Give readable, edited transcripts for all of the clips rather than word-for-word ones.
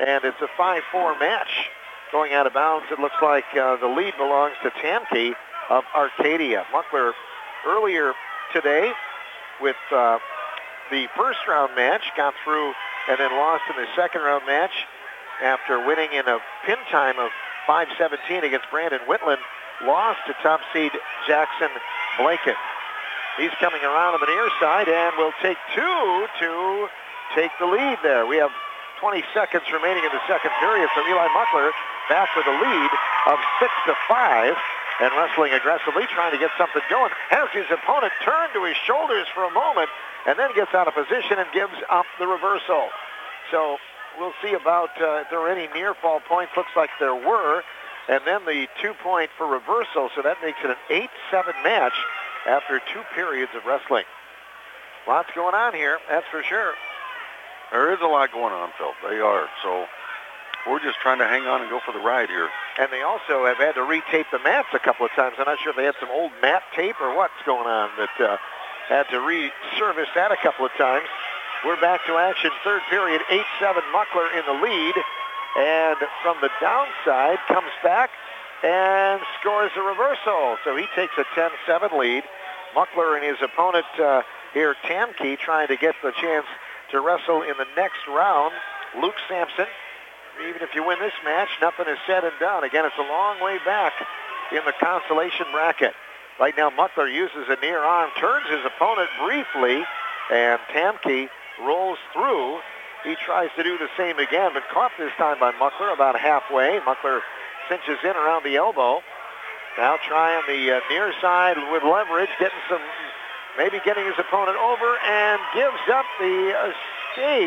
And it's a 5-4 match going out of bounds. It looks like the lead belongs to Tamke of Arcadia. Muckler earlier today with the first round match got through and then lost in the second round match after winning in a pin time of 5:17 against Brandon Whitland. Lost to top seed Jackson Blanket. He's coming around on the near side and will take two to take the lead there. We have 20 seconds remaining in the second period, so Eli Muckler back with a lead of 6-5 and wrestling aggressively, trying to get something going. Has his opponent turn to his shoulders for a moment and then gets out of position and gives up the reversal. So we'll see about if there were any near fall points. Looks like there were. And then the 2-point for reversal, so that makes it an 8-7 match after 2 periods of wrestling. Lots going on here, that's for sure. There is a lot going on, Phil. They are. So we're just trying to hang on and go for the ride here. And they also have had to retape the mats a couple of times. I'm not sure if they had some old mat tape or what's going on, but had to reservice that a couple of times. We're back to action, third period, 8-7 Muckler in the lead. And from the downside, comes back and scores a reversal. So he takes a 10-7 lead. Muckler and his opponent here, Tamke, trying to get the chance to wrestle in the next round. Luke Sampson, even if you win this match, nothing is said and done. Again, it's a long way back in the consolation bracket. Right now, Muckler uses a near arm, turns his opponent briefly, and Tamke rolls through. He tries to do the same again, but caught this time by Muckler about halfway. Muckler cinches in around the elbow. Now trying the near side with leverage, maybe getting his opponent over, and gives up the escape.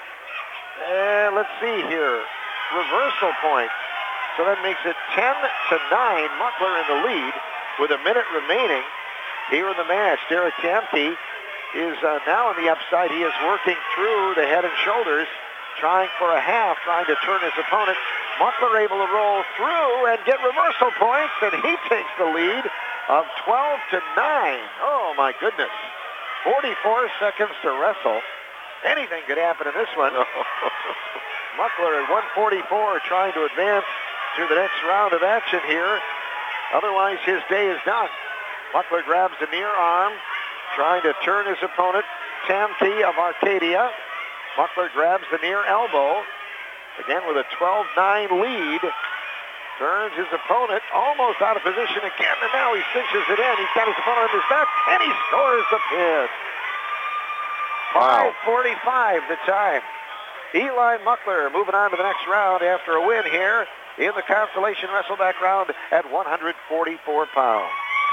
And let's see here. Reversal point. So that makes it 10-9. Muckler in the lead with a minute remaining here in the match. Derek Tamke is now on the upside. He is working through the head and shoulders, trying for a half, trying to turn his opponent. Muckler able to roll through and get reversal points, and he takes the lead of 12-9. Oh, my goodness. 44 seconds to wrestle. Anything could happen in this one. Muckler at 144 trying to advance to the next round of action here. Otherwise, his day is done. Muckler grabs the near arm, trying to turn his opponent, Tamke of Arcadia. Muckler grabs the near elbow. Again with a 12-9 lead. Turns his opponent almost out of position again, and now he cinches it in. He's got his opponent on his back, and he scores the pin. Wow. 5:45 the time. Eli Muckler moving on to the next round after a win here in the Constellation Wrestleback round at 144 pounds.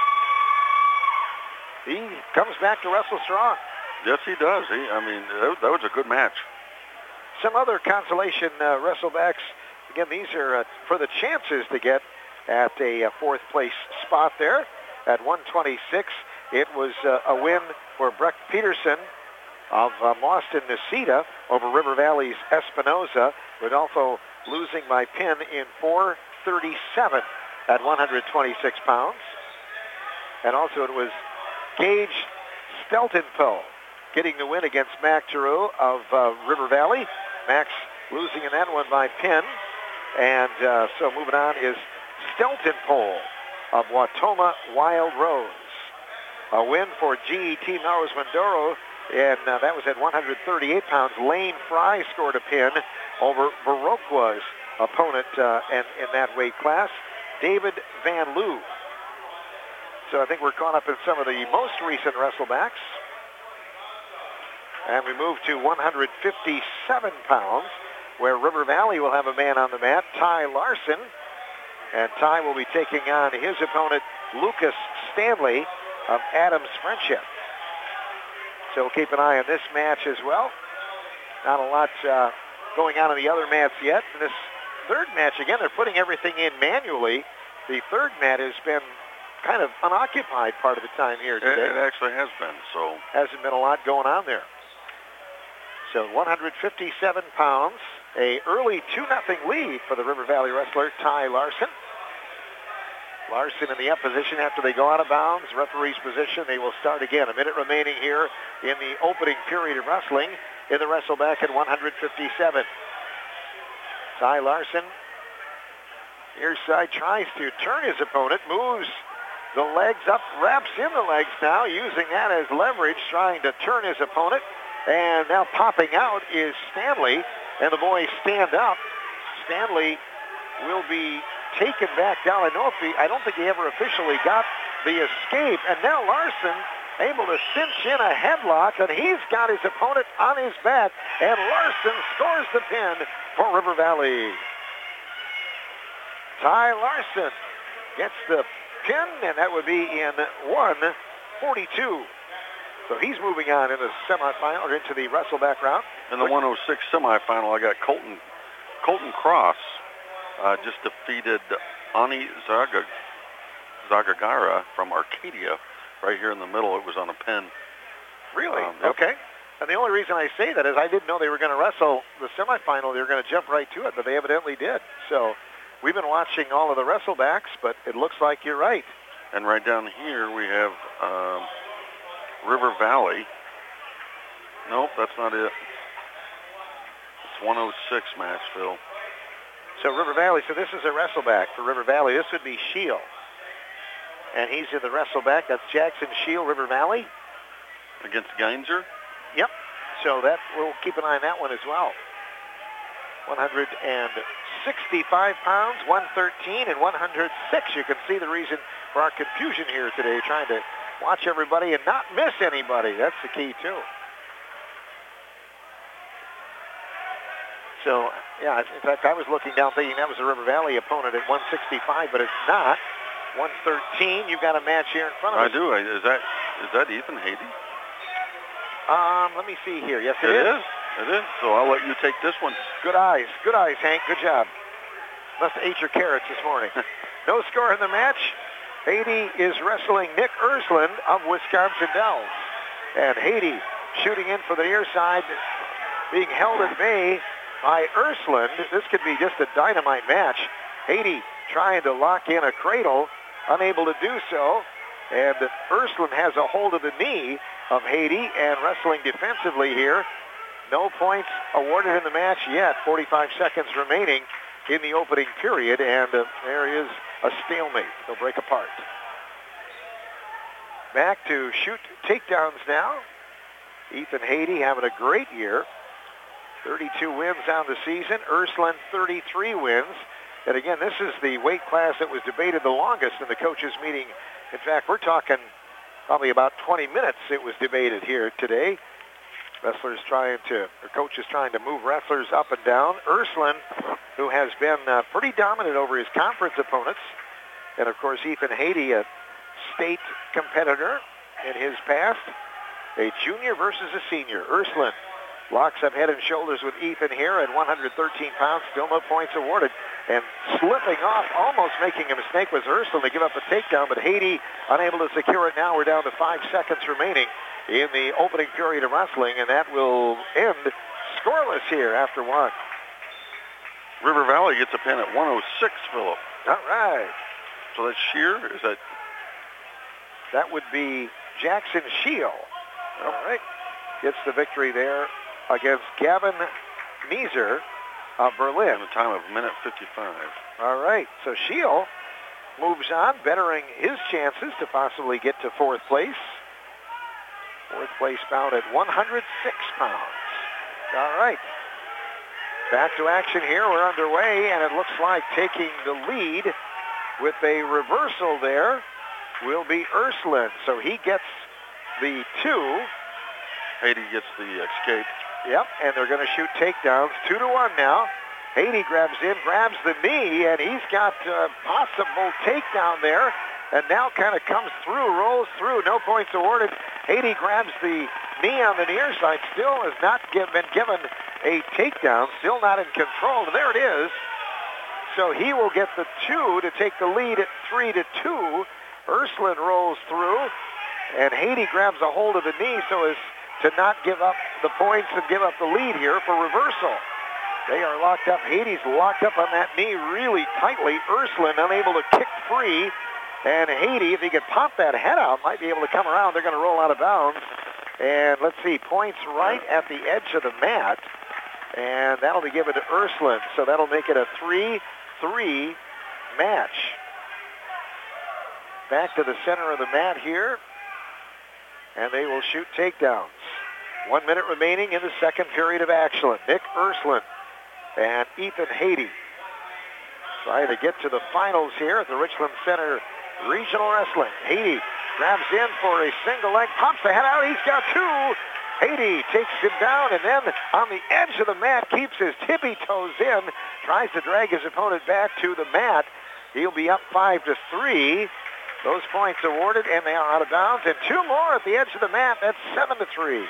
He comes back to wrestle strong. Yes, he does. That was a good match. Some other Constellation Wrestlebacks, again, these are for the chances to get at a fourth place spot there. At 126, it was a win for Breck Peterson of Mauston Necedah over River Valley's Espinoza. Rodolfo losing by pin in 4:37 at 126 pounds. And also it was Gage Steltenpoe getting the win against Mac Giroux of River Valley. Max losing in that one by pin. And so moving on is Steltenpoe of Wautoma Wild Rose. A win for GET Melrose Mindoro, and that was at 138 pounds. Lane Fry scored a pin over Viroqua's opponent and in that weight class, David Van Loo. So I think we're caught up in some of the most recent wrestlebacks. And we move to 157 pounds, where River Valley will have a man on the mat, Ty Larson. And Ty will be taking on his opponent, Lucas Stanley of Adams Friendship. So we'll keep an eye on this match as well. Not a lot going on in the other mats yet. In this third match, again, they're putting everything in manually. The third mat has been kind of unoccupied part of the time here today. It actually has been, so. Hasn't been a lot going on there. So 157 pounds, a early 2-0 lead for the River Valley wrestler, Ty Larson. Larson in the up position after they go out of bounds. Referee's position, they will start again. A minute remaining here in the opening period of wrestling in the Wrestleback at 157. Ty Larson, near side, tries to turn his opponent, moves the legs up, wraps in the legs now, using that as leverage, trying to turn his opponent. And now popping out is Stanley, and the boys stand up. Stanley will be taken back down. I don't think he ever officially got the escape. And now Larson able to cinch in a headlock, and he's got his opponent on his back. And Larson scores the pin for River Valley. Ty Larson gets the pin, and that would be in 1:42. So he's moving on in the semifinal, or into the wrestleback round. In the 106 semifinal, I got Colton Cross just defeated Ani Zagagara from Arcadia right here in the middle. It was on a pin. Really? Okay. And the only reason I say that is I didn't know they were going to wrestle the semifinal. They were going to jump right to it, but they evidently did. So we've been watching all of the wrestlebacks, but it looks like you're right. And right down here we have River Valley. Nope, that's not it. It's 106 match, Phil. So River Valley, so this is a wrestleback for River Valley. This would be Shield. And he's in the wrestleback. That's Jackson Shield, River Valley. Against Geinzer? Yep. So that we'll keep an eye on that one as well. 165 pounds, 113, and 106. You can see the reason for our confusion here today, trying to watch everybody and not miss anybody. That's the key, too. So, yeah, in fact, I was looking down thinking that was a River Valley opponent at 165, but it's not. 113, you've got a match here in front of us. I do. Is that Ethan Hady? Let me see here. Yes, it is. It is. So I'll let you take this one. Good eyes. Good eyes, Hank. Good job. Must have ate your carrots this morning. No score in the match. Hady is wrestling Nick Ersland of Wisconsin Dells. And Hady shooting in for the near side, being held at bay by Ersland. This could be just a dynamite match. Hady trying to lock in a cradle, unable to do so. And Ersland has a hold of the knee of Hady and wrestling defensively here. No points awarded in the match yet. 45 seconds remaining in the opening period, and there is a stalemate. They'll break apart. Back to shoot takedowns now. Ethan Hady having a great year. 32 wins on the season. Ersland 33 wins. And again, this is the weight class that was debated the longest in the coaches' meeting. In fact, we're talking probably about 20 minutes it was debated here today. Coaches trying to move wrestlers up and down. Ersland, who has been pretty dominant over his conference opponents. And, of course, Ethan Hady, a state competitor in his past. A junior versus a senior. Ersland locks up head and shoulders with Ethan here at 113 pounds. Still no points awarded. And slipping off, almost making a mistake, was Ersland to give up a takedown. But Hady unable to secure it now. We're down to 5 seconds remaining in the opening period of wrestling, and that will end scoreless here after one. River Valley gets a pin at 106, Philip. All right. So that's Shear? Is that? That would be Jackson Shield. All right. Gets the victory there against Gavin Meeser of Berlin. In a time of 1:55. All right. So Shield moves on, bettering his chances to possibly get to fourth place. Fourth place bound at 106 pounds. All right. Back to action here. We're underway, and it looks like taking the lead with a reversal there will be Ersland. So he gets the 2. Hady gets the escape. Yep, and they're going to shoot takedowns. 2-1 now. Hady grabs in, grabs the knee, and he's got a possible takedown there. And now kind of comes through, rolls through. No points awarded. Hady grabs the knee on the near side. Still has not been given a takedown. Still not in control. And there it is. So he will get the 2 to take the lead at 3-2. Ersland rolls through. And Hady grabs a hold of the knee so as to not give up the points and give up the lead here for reversal. They are locked up. Hady's locked up on that knee really tightly. Ersland unable to kick free. And Hady, if he could pop that head out, might be able to come around. They're going to roll out of bounds. And let's see, points right at the edge of the mat. And that'll be given to Ursuline. So that'll make it a 3-3 match. Back to the center of the mat here. And they will shoot takedowns. 1 minute remaining in the second period of action. Nick Ursuline and Ethan Haiti trying to get to the finals here at the Richland Center Regional Wrestling. Haiti grabs in for a single leg, pops the head out. He's got two. Haiti takes him down, and then on the edge of the mat, keeps his tippy toes in, tries to drag his opponent back to the mat. He'll be up 5-3. Those points awarded, and they are out of bounds. And two more at the edge of the mat. That's 7-3.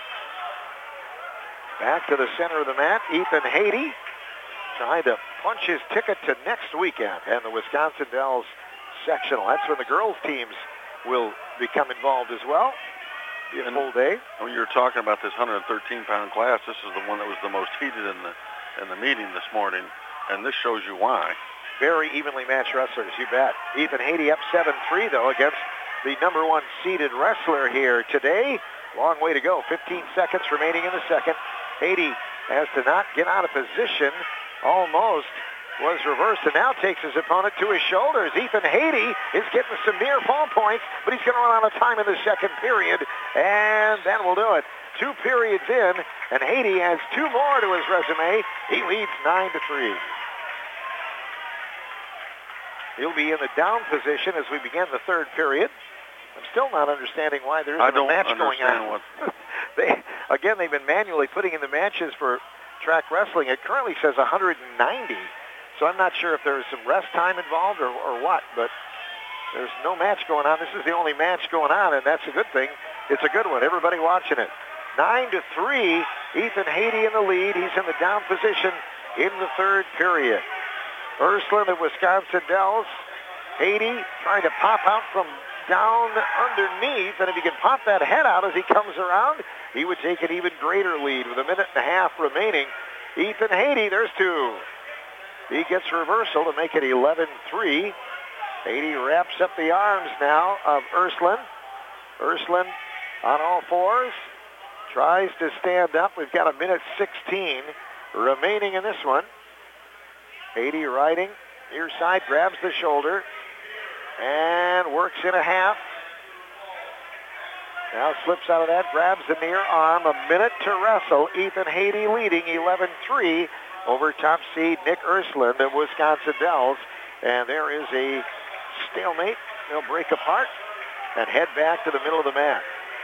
Back to the center of the mat, Ethan Haiti trying to punch his ticket to next weekend and the Wisconsin Dells sectional. That's when the girls' teams will become involved as well. Be a full day. When you're talking about this 113-pound class, this is the one that was the most heated in the meeting this morning, and this shows you why. Very evenly matched wrestlers, you bet. Ethan Haiti up 7-3, though, against the number one seeded wrestler here today. Long way to go. 15 seconds remaining in the second. Haiti has to not get out of position. Almost was reversed and now takes his opponent to his shoulders. Ethan Haiti is getting some near fall points, but he's going to run out of time in the second period, and that will do it. 2 periods in, and Haiti has 2 more to his resume. He leads 9-3. He'll be in the down position as we begin the third period. I'm still not understanding why there isn't a match going on. They've been manually putting in the matches for track wrestling. It currently says 190. So I'm not sure if there's some rest time involved or what, but there's no match going on. This is the only match going on, and that's a good thing. It's a good one. Everybody watching it. 9-3, Ethan Haiti in the lead. He's in the down position in the third period. Ursuline of Wisconsin Dells. Haiti trying to pop out from down underneath, and if he can pop that head out as he comes around, he would take an even greater lead with 1.5 minutes remaining. Ethan Haiti, there's 2. He gets reversal to make it 11-3. Haiti wraps up the arms now of Ursuline. Ursuline on all fours. Tries to stand up. We've got 1 minute 16 remaining in this one. Haiti riding near side, grabs the shoulder, and works in a half. Now slips out of that, grabs the near arm. 1 minute to wrestle. Ethan Haiti leading 11-3 over top seed Nick Ursuline of Wisconsin Dells. And there is a stalemate. They'll break apart and head back to the middle of the mat.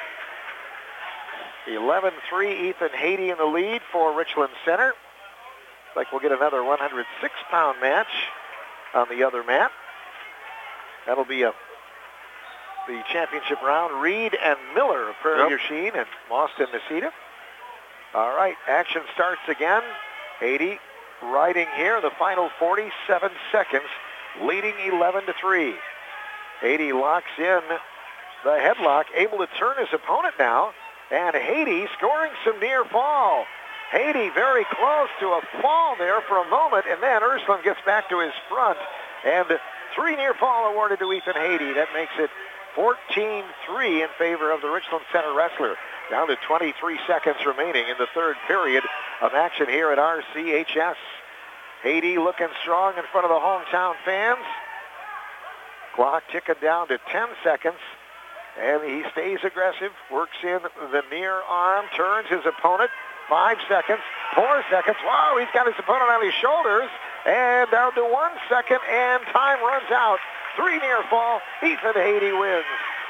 11-3, Ethan Haiti in the lead for Richland Center. Looks like we'll get another 106-pound match on the other mat. That'll be the championship round. Reed and Miller of Prairie du Chien and Mauston Necedah. All right, action starts again. Haiti riding here, the final 47 seconds, leading 11-3. Haiti locks in the headlock, able to turn his opponent now, and Haiti scoring some near fall. Haiti very close to a fall there for a moment, and then Ursuline gets back to his front, and 3 near fall awarded to Ethan Haiti. That makes it 14-3 in favor of the Richland Center wrestler. Down to 23 seconds remaining in the third period of action here at RCHS. Haiti looking strong in front of the hometown fans. Clock ticking down to 10 seconds. And he stays aggressive, works in the near arm, turns his opponent. 5 seconds, 4 seconds. Wow, he's got his opponent on his shoulders. And down to 1 second, and time runs out. 3 near fall. Ethan Haiti wins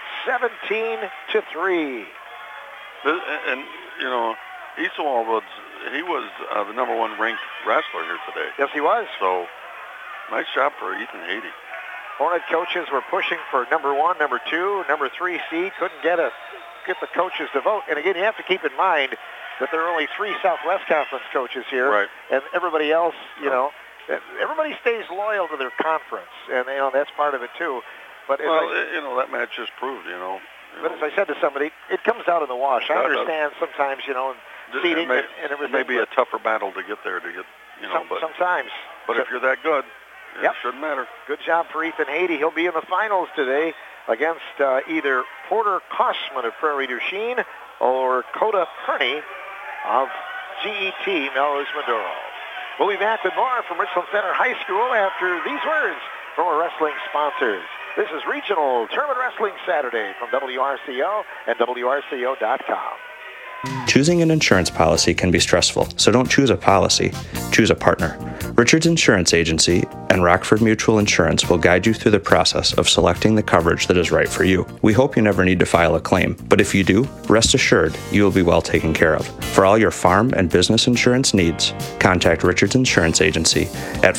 17-3. And, you know, Eastwall was the number 1 ranked wrestler here today. Yes, he was. So, nice job for Ethan Haiti. Hornet coaches were pushing for number 1, number 2, number 3 seed. Couldn't get the coaches to vote. And again, you have to keep in mind that there are only 3 Southwest Conference coaches here. Right. And everybody else, you know, everybody stays loyal to their conference. And, you know, that's part of it, too. But that match just proved, you know. But as I said to somebody, it comes out in the wash. I understand sometimes, you know, seeding and everything. It may be a tougher battle to get there, sometimes. But if you're that good, it shouldn't matter. Good job for Ethan Haiti. He'll be in the finals today against either Porter Kossman of Prairie du Chien or Coda Perney of GET Melrose Medoro. We'll be back with more from Richland Center High School after these words from our wrestling sponsors. This is Regional Tournament Wrestling Saturday from WRCO and WRCO.com. Choosing an insurance policy can be stressful, so don't choose a policy. Choose a partner. Richards Insurance Agency and Rockford Mutual Insurance will guide you through the process of selecting the coverage that is right for you. We hope you never need to file a claim, but if you do, rest assured you will be well taken care of. For all your farm and business insurance needs, contact Richards Insurance Agency at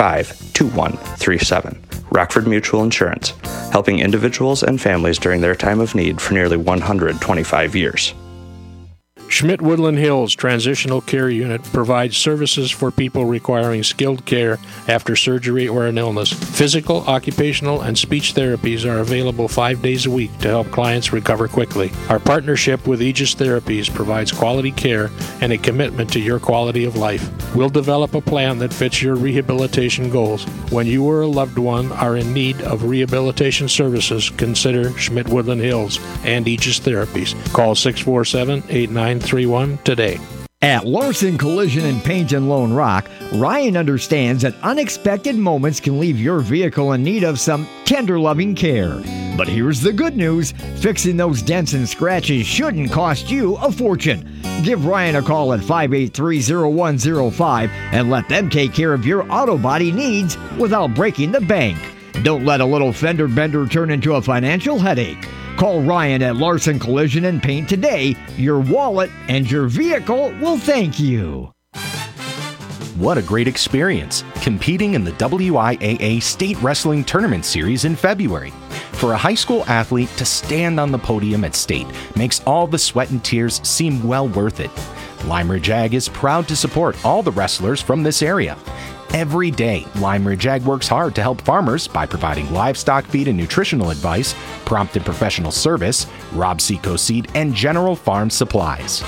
585-2137. Rockford Mutual Insurance, helping individuals and families during their time of need for nearly 125 years. Schmidt Woodland Hills Transitional Care Unit provides services for people requiring skilled care after surgery or an illness. Physical, occupational, and speech therapies are available 5 days a week to help clients recover quickly. Our partnership with Aegis Therapies provides quality care and a commitment to your quality of life. We'll develop a plan that fits your rehabilitation goals. When you or a loved one are in need of rehabilitation services, consider Schmidt Woodland Hills and Aegis Therapies. Call 647-8931 today. At Larson Collision and Paint in Lone Rock, Ryan understands that unexpected moments can leave your vehicle in need of some tender loving care. But here's the good news, fixing those dents and scratches shouldn't cost you a fortune. Give Ryan a call at 583-0105 and let them take care of your auto body needs without breaking the bank. Don't let a little fender bender turn into a financial headache. Call Ryan at Larson Collision and Paint today. Your wallet and your vehicle will thank you. What a great experience competing in the WIAA State Wrestling Tournament Series in February. For a high school athlete to stand on the podium at state makes all the sweat and tears seem well worth it. Lime Ridge Ag is proud to support all the wrestlers from this area. Every day, Lime Ridge Ag works hard to help farmers by providing livestock feed and nutritional advice, prompt and professional service, Rob Seco seed, and general farm supplies.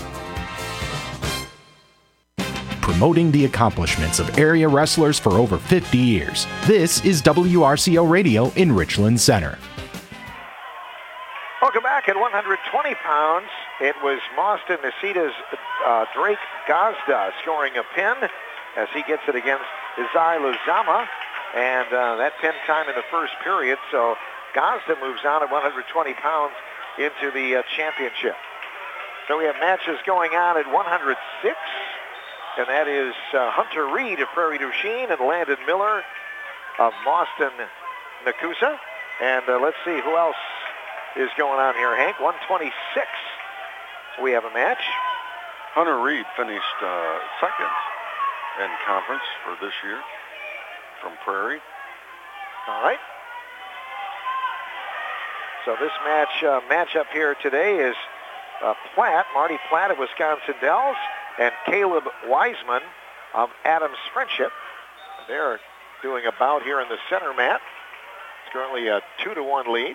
Promoting the accomplishments of area wrestlers for over 50 years. This is WRCO Radio in Richland Center. Welcome back at 120 pounds. It was Mauston Nacita's Drake Gazda scoring a pin as he gets it against Izai Luzama, and that pin time in the first period. So Gazda moves on at 120 pounds into the championship. So we have matches going on at 106, and that is Hunter Reed of Prairie du Chien and Landon Miller of Mauston Nakusa. And let's see who else is going on here, Hank. 126. We have a match. Hunter Reed finished second in conference for this year from Prairie. All right. So this matchup here today is Platt, Marty Platt of Wisconsin Dells, and Caleb Wiseman of Adams Friendship. They're doing a bout here in the center mat. It's currently a 2-1 lead.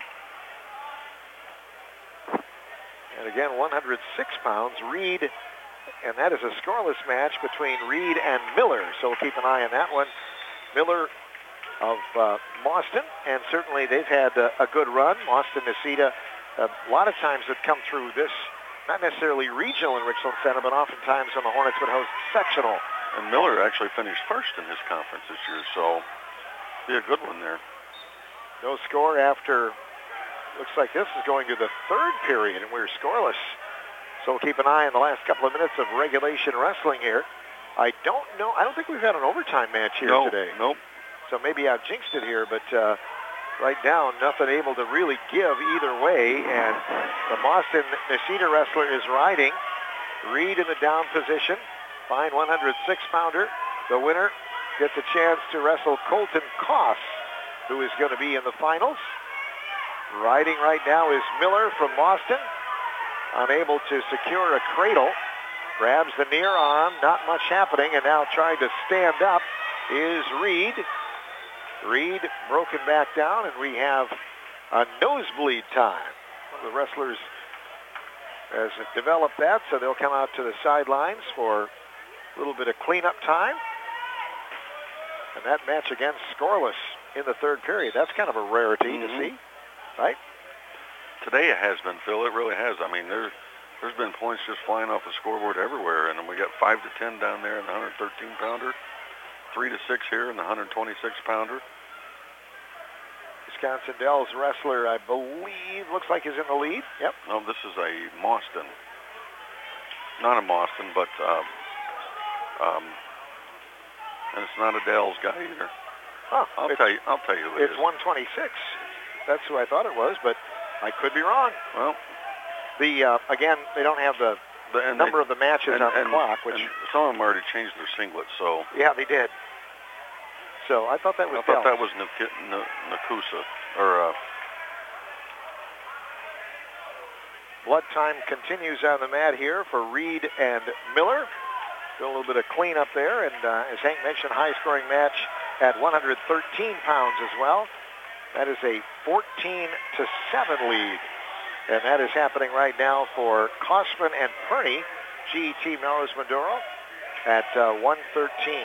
And again, 106 pounds, Reed. And that is a scoreless match between Reed and Miller, so we'll keep an eye on that one. Miller of Mauston, and certainly they've had a good run. Mauston Nacita, a lot of times have come through this, not necessarily regional in Richland Center, but oftentimes when the Hornets would host sectional. And Miller actually finished first in his conference this year, so be a good one there. No score after, looks like this is going to the third period, and we're scoreless. So we'll keep an eye on the last couple of minutes of regulation wrestling here. I don't think we've had an overtime match here today. Nope. So maybe I've jinxed it here, but right now, nothing able to really give either way. And the Mauston Nacita wrestler is riding. Reed in the down position. Fine 106-pounder. The winner gets a chance to wrestle Colton Koss, who is going to be in the finals. Riding right now is Miller from Mauston. Unable to secure a cradle. Grabs the near arm, not much happening, and now trying to stand up is Reed. Reed broken back down, and we have a nosebleed time. One of the wrestlers has developed that, so they'll come out to the sidelines for a little bit of cleanup time. And that match again scoreless in the third period. That's kind of a rarity to see, right? Today it has been, Phil. It really has. I mean, There's been points just flying off the scoreboard everywhere, and we got 5-10 down there in the 113-pounder, 3-6 here in the 126-pounder. Wisconsin Dells wrestler, I believe, looks like is in the lead. Yep. No, this is a Mauston. Not a Mauston, but and it's not a Dells guy either. Oh, I'll tell you who it is. It's 126. That's who I thought it was, but I could be wrong. Well, again, they don't have the number of the matches on the clock, which some of them already changed their singlets. So yeah, they did. So I thought that was. I thought that was Nakusa or. Blood time continues on the mat here for Reed and Miller. Do a little bit of cleanup there, and as Hank mentioned, high-scoring match at 113 pounds as well. That is a 14-7 lead, and that is happening right now for Kossman and Perney, GET Melrose Medoro, at 113.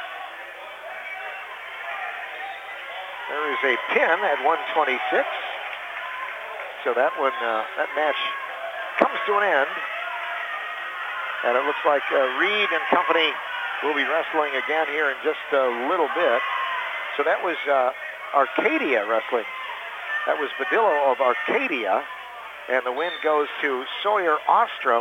There is a pin at 126, so that one, that match comes to an end. And it looks like Reed and company will be wrestling again here in just a little bit. So that was Arcadia wrestling. That was Badillo of Arcadia. And the win goes to Sawyer Ostrom.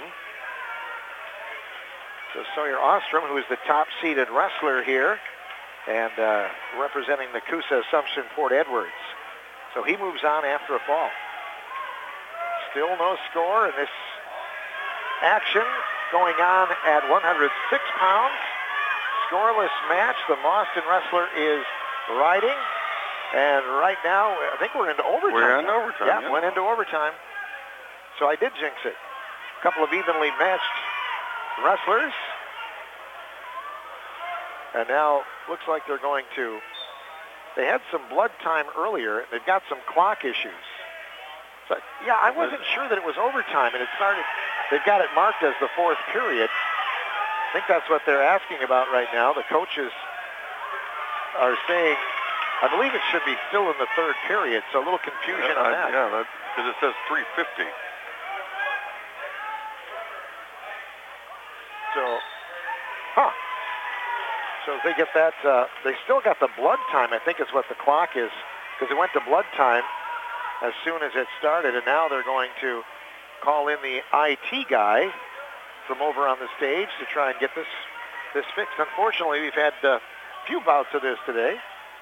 So Sawyer Ostrom, who is the top-seeded wrestler here, and representing the Coosa Assumption Port Edwards. So he moves on after a fall. Still no score in this action going on at 106 pounds. Scoreless match. The Mauston wrestler is riding. And right now, I think we're into overtime. We're into overtime. Yeah, went into overtime. So I did jinx it. A couple of evenly matched wrestlers. And now looks like they're going to, they had some blood time earlier. They've got some clock issues. So, yeah, I wasn't sure that it was overtime, and it started, they've got it marked as the fourth period. I think that's what they're asking about right now. The coaches are saying, I believe it should be still in the third period, so a little confusion on that. Yeah, because it says 3:50. So, So they get that, they still got the blood time, I think is what the clock is, because it went to blood time as soon as it started, and now they're going to call in the IT guy from over on the stage to try and get this fixed. Unfortunately, we've had a few bouts of this today.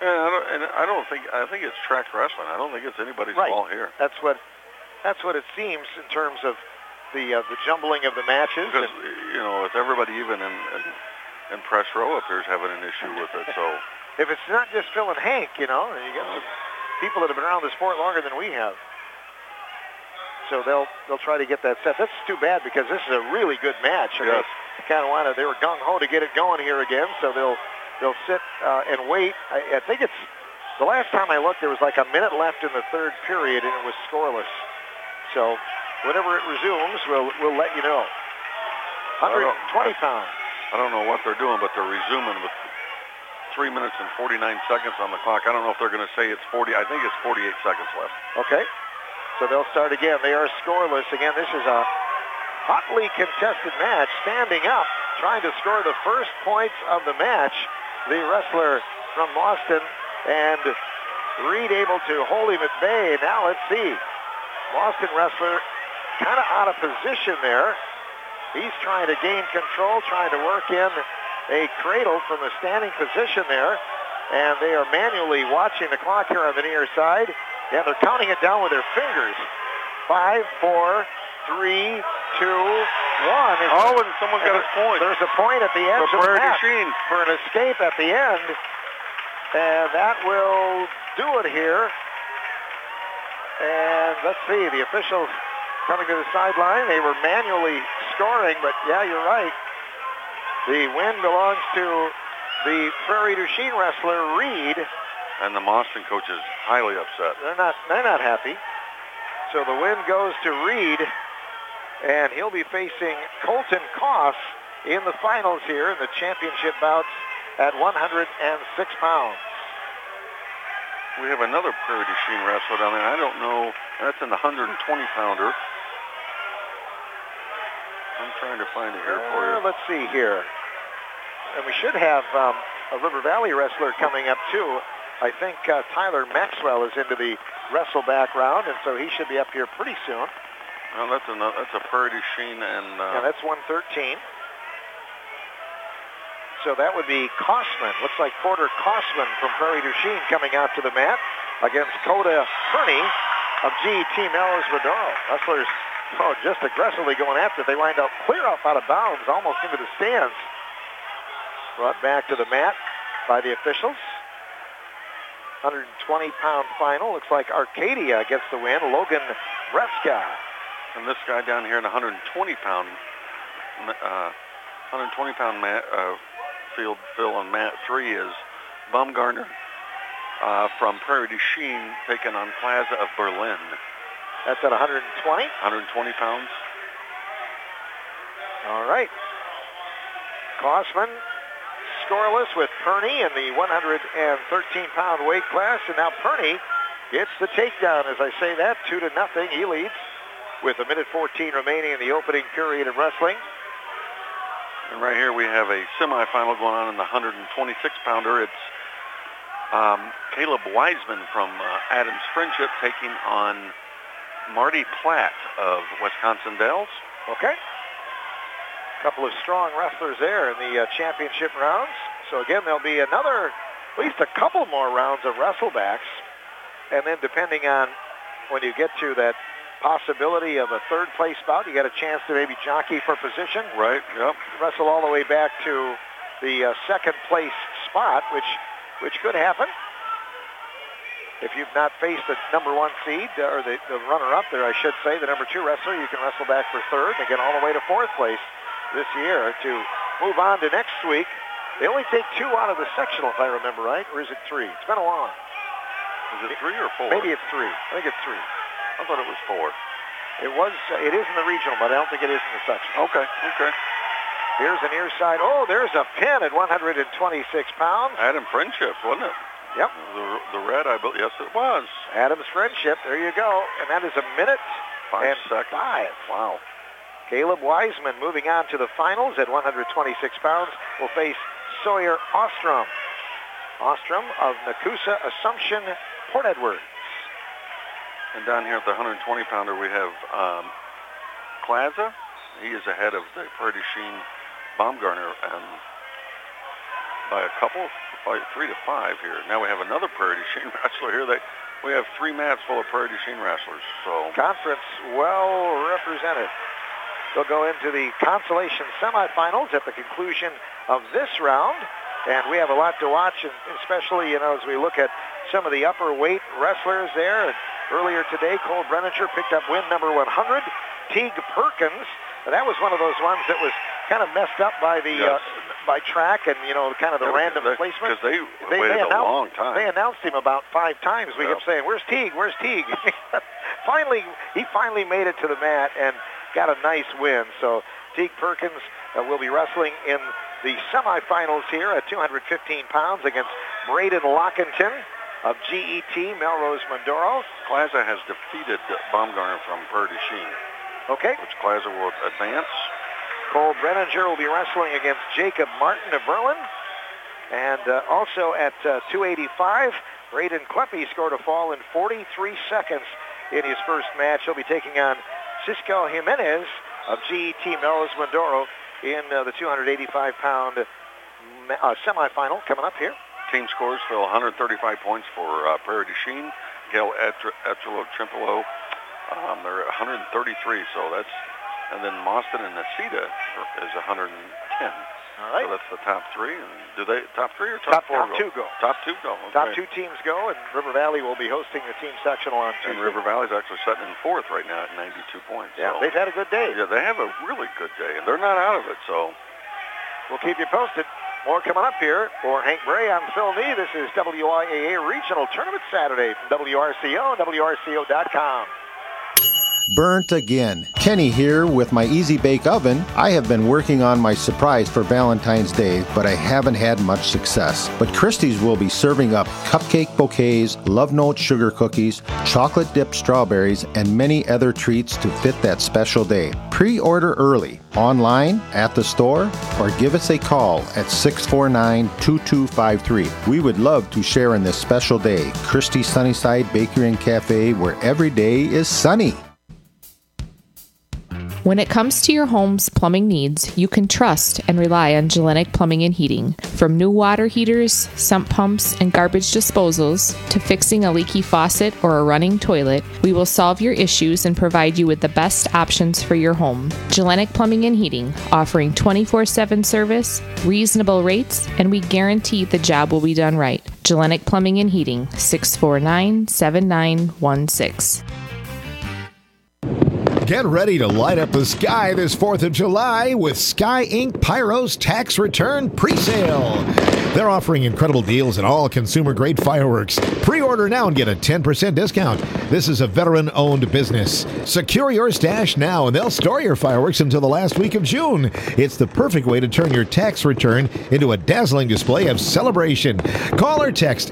I think it's track wrestling. I don't think it's anybody's fault here. That's what it seems in terms of the jumbling of the matches. Because with everybody even in press row up here's having an issue with it. So if it's not just Phil and Hank, you got some people that have been around the sport longer than we have. So they'll try to get that set. That's too bad because this is a really good match. And yes. They were gung-ho to get it going here again, so they'll sit and wait. I think it's, the last time I looked, there was like a minute left in the third period, and it was scoreless. So whenever it resumes, we'll let you know. 120 pounds. I don't know what they're doing, but they're resuming with 3 minutes and 49 seconds on the clock. I don't know if they're going to say it's 40. I think it's 48 seconds left. Okay. So they'll start again. They are scoreless. Again, this is a hotly contested match. Standing up, trying to score the first points of the match. The wrestler from Mauston, and Reed able to hold him at bay. Now let's see. Mauston wrestler kind of out of position there. He's trying to gain control, trying to work in a cradle from the standing position there. And they are manually watching the clock here on the near side. Yeah, they're counting it down with their fingers. 5, 4, 3, 2, 1. Oh, and someone got his point. There's a point at the edge of the mat for an escape at the end. And that will do it here. And let's see, the officials coming to the sideline. They were manually scoring, but yeah, you're right. The win belongs to the Prairie du Chien wrestler, Reed. And the Mauston coach is highly upset. They're not happy. So the win goes to Reed, and he'll be facing Colton Koss in the finals here in the championship bouts at 106 pounds. We have another Prairie du Chien wrestler down there. I don't know. That's in the 120-pounder. I'm trying to find it here for you. Let's see here. And we should have a River Valley wrestler coming up, too. I think Tyler Maxwell is into the wrestleback round, and so he should be up here pretty soon. Well, that's a Prairie du Chien, and yeah, that's 113. So that would be Kossman. Looks like Porter Kossman from Prairie du Chien coming out to the mat against Coda Perney of GET Melrose Medoro. Wrestlers just aggressively going after it. They wind up clear up out of bounds, almost into the stands. Brought back to the mat by the officials. 120-pound final. Looks like Arcadia gets the win. Logan Breska. And this guy down here in the 120-pound field fill on mat 3 is Baumgartner from Prairie du Chien taking on Plaza of Berlin. That's at 120? 120 pounds. All right. Kossman scoreless with Perney in the 113-pound weight class, and now Perney gets the takedown. As I say that, 2-0. He leads with 1:14 remaining in the opening period of wrestling. And right here we have a semifinal going on in the 126-pounder. It's Caleb Wiseman from Adams Friendship taking on Marty Platt of Wisconsin Dells. Okay. A couple of strong wrestlers there in the championship rounds. So again, there'll be at least a couple more rounds of wrestlebacks. And then depending on when you get to that possibility of a third place bout, you got a chance to maybe jockey for position. Right, yep. Wrestle all the way back to the second place spot, which could happen. If you've not faced the number 1 seed, or the runner-up there, I should say, the number 2 wrestler, you can wrestle back for third and get all the way to 4th place this year to move on to next week. They only take 2 out of the sectional, if I remember right, or is it 3? It's been a long. Is it 3 or 4? Maybe it's 3. I think it's 3. I thought it was 4. It is in the regional, but I don't think it is in the sectional. Okay. Here's a near side. Oh, there's a pin at 126 pounds. Adam Friendship, wasn't it? Yep. The red, I believe. Yes, it was. Adams Friendship. There you go. And that is 1:05 minutes. Wow. Caleb Wiseman moving on to the finals at 126 pounds will face Sawyer Ostrom. Ostrom of Nakusa Assumption Port Edwards. And down here at the 120-pounder, we have Plaza. He is ahead of the Prairie du Chien Baumgartner by a couple, by 3-5 here. Now we have another Prairie du Chien wrestler here. We have 3 mats full of Prairie du Chien wrestlers. So conference well represented. They'll go into the consolation semifinals at the conclusion of this round. And we have a lot to watch, and especially, as we look at some of the upper weight wrestlers there. And earlier today, Cole Brenninger picked up win number 100. Teague Perkins, that was one of those ones that was kind of messed up by the by track and, kind of the random placement. Because they waited a long time. They announced him about 5 times. We kept saying, where's Teague? Where's Teague? He finally made it to the mat and got a nice win. So Teague Perkins will be wrestling in the semifinals here at 215 pounds against Braden Lockington of GET Melrose Medoro. Plaza has defeated Baumgartner from Prairie du Chien. Okay. Which Plaza will advance. Cole Brenninger will be wrestling against Jacob Martin of Berlin. And also at 285, Braden Kleppe scored a fall in 43 seconds in his first match. He'll be taking on Cisco Jimenez of GET Melrose Medoro in the 285-pound semifinal coming up here. Team scores, Phil, 135 points for Prairie du Chien. Gail Etchelo-Trimpolo, they're at 133, so that's, and then Mostyn and Nacita is 110. All right. So that's the top 3. And do they top 3 or top 4 top go? 2 go. Top 2 go. Okay. Top 2 teams go, and River Valley will be hosting the team sectional on Tuesday. And River Valley's actually sitting in 4th right now at 92 points. Yeah, so. they've had a good day. Yeah, they have a really good day, and they're not out of it, so. We'll keep you posted. More coming up here. For Hank Bray, I'm Phil Nee. This is WIAA Regional Tournament Saturday from WRCO and WRCO.com. Burnt again. Kenny here with my Easy Bake Oven. I have been working on my surprise for Valentine's Day, but I haven't had much success. But Christie's will be serving up cupcake bouquets, love note sugar cookies, chocolate dipped strawberries, and many other treats to fit that special day. Pre-order early, online, at the store, or give us a call at 649-2253. We would love to share in this special day. Christie's Sunnyside Bakery and Cafe, where every day is sunny. When it comes to your home's plumbing needs, you can trust and rely on Gellenic Plumbing and Heating. From new water heaters, sump pumps, and garbage disposals, to fixing a leaky faucet or a running toilet, we will solve your issues and provide you with the best options for your home. Gellenic Plumbing and Heating, offering 24/7 service, reasonable rates, and we guarantee the job will be done right. Gellenic Plumbing and Heating, 649-7916. Get ready to light up the sky this 4th of July with Sky Inc. Pyro's tax return presale. They're offering incredible deals on all consumer-grade fireworks. Pre-order now and get a 10% discount. This is a veteran-owned business. Secure your stash now, and they'll store your fireworks until the last week of June. It's the perfect way to turn your tax return into a dazzling display of celebration. Call or text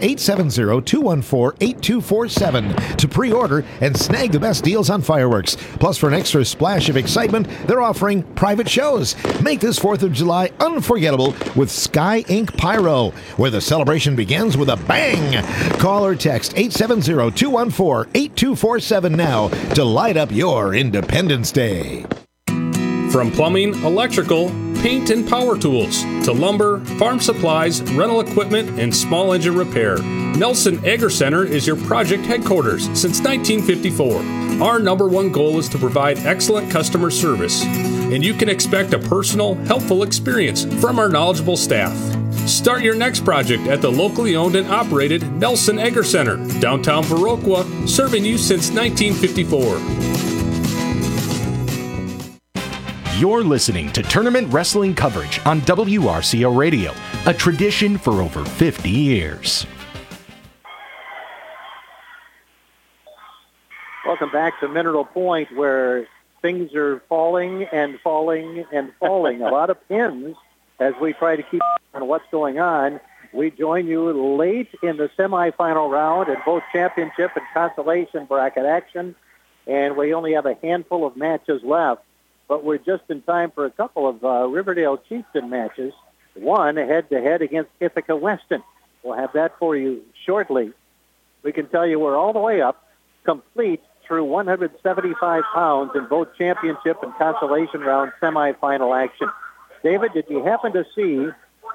870-214-8247 to pre-order and snag the best deals on fireworks. Plus, for an extra splash of excitement, they're offering private shows. Make this 4th of July unforgettable with Sky Inc. Pyro, where the celebration begins with a bang. Call or text 870-214-8247 now to light up your Independence Day. From plumbing, electrical, paint and power tools, to lumber, farm supplies, rental equipment, and small engine repair, Nelson Agri Center is your project headquarters since 1954. Our number one goal is to provide excellent customer service, and you can expect a personal, helpful experience from our knowledgeable staff. Start your next project at the locally owned and operated Nelson Agri Center, downtown Viroqua, serving you since 1954. You're listening to tournament wrestling coverage on WRCO Radio, a tradition for over 50 years. Welcome back to Mineral Point, where things are falling and falling and falling. A lot of pins as we try to keep on what's going on. We join you late in the semifinal round in both championship and consolation bracket action, and we only have a handful of matches left. But we're just in time for a couple of Riverdale Chieftain matches, one head-to-head against Ithaca Weston. We'll have that for you shortly. We can tell you we're all the way up, complete through 175 pounds in both championship and consolation round semifinal action. David, did you happen to see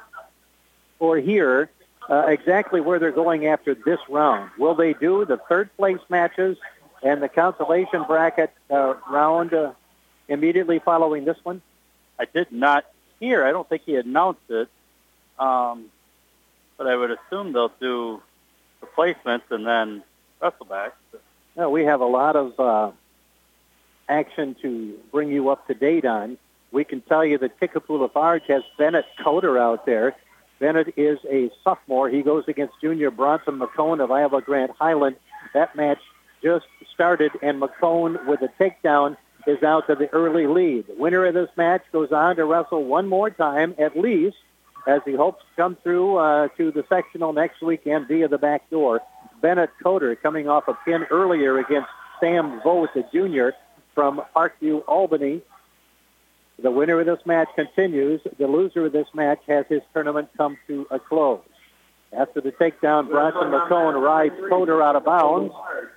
or hear exactly where they're going after this round? Will they do the third-place matches and the consolation bracket round immediately following this one? I did not hear. I don't think he announced it. But I would assume they'll do replacements and then wrestlebacks. No, we have a lot of action to bring you up to date on. We can tell you that Kickapoo Lafarge has Bennett Coder out there. Bennett is a sophomore. He goes against junior Bronson McCone of Iowa Grant Highland. That match just started, and McCone with a takedown is out to the early lead. The winner of this match goes on to wrestle one more time at least, as he hopes to come through to the sectional next weekend via the back door. Bennett Coder coming off a pin earlier against Sam Voth, a junior from Parkview, Albany. The winner of this match continues. The loser of this match has his tournament come to a close. After the takedown, Bronson McCone rides Coder out of bounds.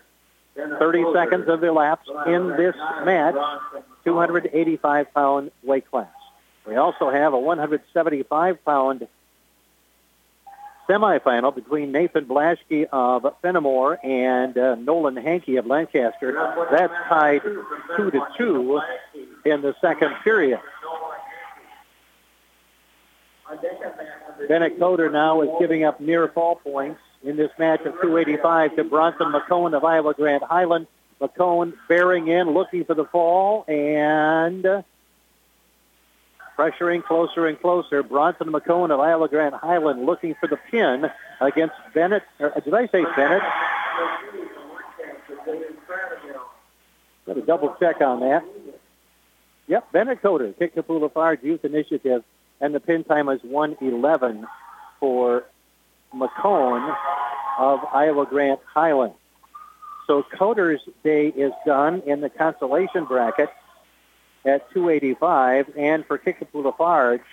30 seconds of elapsed in this match, 285-pound weight class. We also have a 175-pound semifinal between Nathan Blaschke of Fenimore and Nolan Hankey of Lancaster. That's tied 2-2 in the second period. Bennett Coder now is giving up near fall points in this match of 285 to Bronson McCone of Iowa Grant Highland. McCone bearing in, looking for the fall, and pressuring closer and closer. Bronson McCone of Iowa Grant Highland looking for the pin against Bennett. Did I say Bennett? Got to double check on that. Yep, Bennett Coder, Kickapoo Lafarge Youth Initiative, and the pin time is 1:11 for McCone of Iowa Grant Highland. So Coder's day is done in the consolation bracket at 285, and for Kickapoo Lafarge,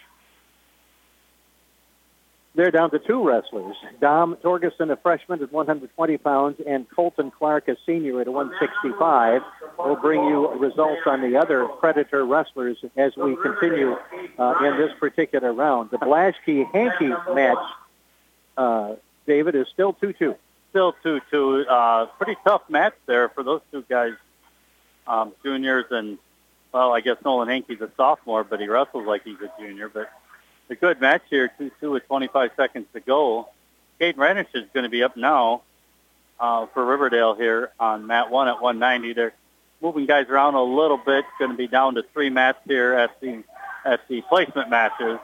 they're down to two wrestlers. Dom Torgerson, a freshman at 120 pounds, and Colton Clark, a senior at 165. We'll bring you results on the other Predator wrestlers as we continue in this particular round. The Blaschke-Hankey match, David, is still 2-2. Still 2-2. Pretty tough match there for those two guys, juniors, and, well, I guess Nolan Hankey's a sophomore, but he wrestles like he's a junior, but a good match here, 2-2 with 25 seconds to go. Caden Renish is going to be up now for Riverdale here on mat 1 at 190. They're moving guys around a little bit. Going to be down to 3 mats here at the placement matches.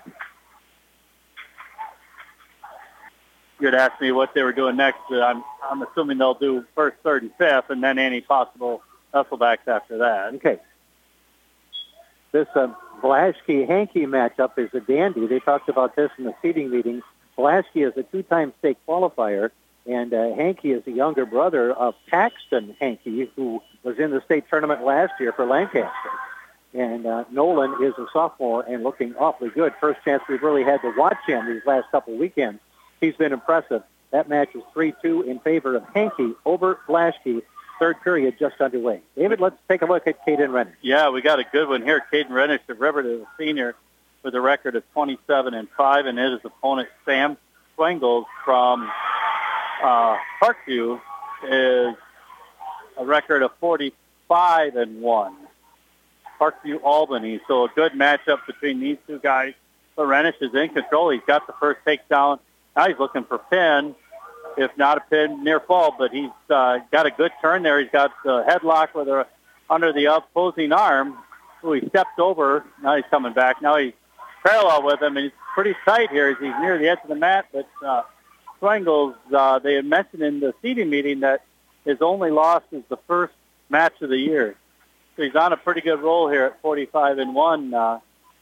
You'd ask me what they were doing next. I'm assuming they'll do first, third, and fifth, and then any possible wrestlebacks after that. Okay. This Blaschke-Hankey matchup is a dandy. They talked about this in the seating meeting. Blaschke is a 2-time state qualifier, and Hankey is the younger brother of Paxton Hankey, who was in the state tournament last year for Lancaster. And Nolan is a sophomore and looking awfully good. First chance we've really had to watch him these last couple weekends. He's been impressive. That match is 3-2 in favor of Hankey over Blaschke. Third period just underway. David, let's take a look at Caden Renish. Yeah, we got a good one here. Caden Renish of Riverdale, a senior, with a record of 27-5, and his opponent, Sam Swengels from Parkview, is a record of 45-1. Parkview Albany. So a good matchup between these two guys. But Renish is in control. He's got the first takedown. Now he's looking for pin. If not a pin, near fall, but he's got a good turn there. He's got the headlock with under the opposing arm, who he stepped over. Now he's coming back. Now he's parallel with him, and he's pretty tight here as he's near the edge of the mat. But Swengels, they had mentioned in the seating meeting that his only loss is the first match of the year. So he's on a pretty good roll here at 45-1.